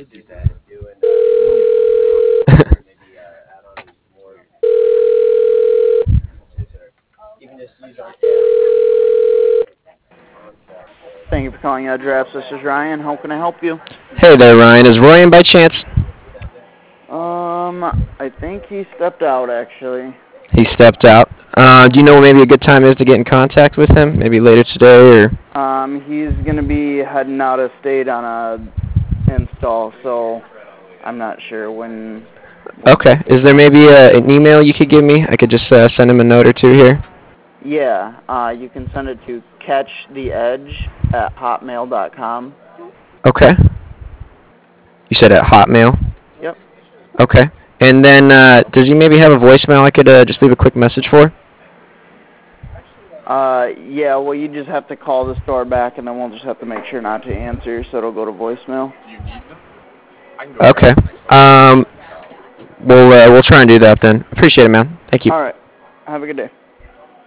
Thank you for calling Drafts. This is Ryan. How can I help you? Hey there, Ryan. Is Roy in by chance? I think he stepped out actually. He stepped out. Do you know when maybe a good time is to get in contact with him? Maybe later today or? He's gonna be heading out of state on a install, so I'm not sure when Okay. he'll Is get there back. maybe an email you could give me? I could just send him a note or two here. Yeah, you can send it to catchtheedge@hotmail.com. Okay. You said at Hotmail. Yep. Okay. And then does he maybe have a voicemail I could just leave a quick message for? Yeah, well, you just have to call the store back, and then we'll just have to make sure not to answer, so it'll go to voicemail. Okay. We'll try and do that then. Appreciate it, man. Thank you. All right. Have a good day.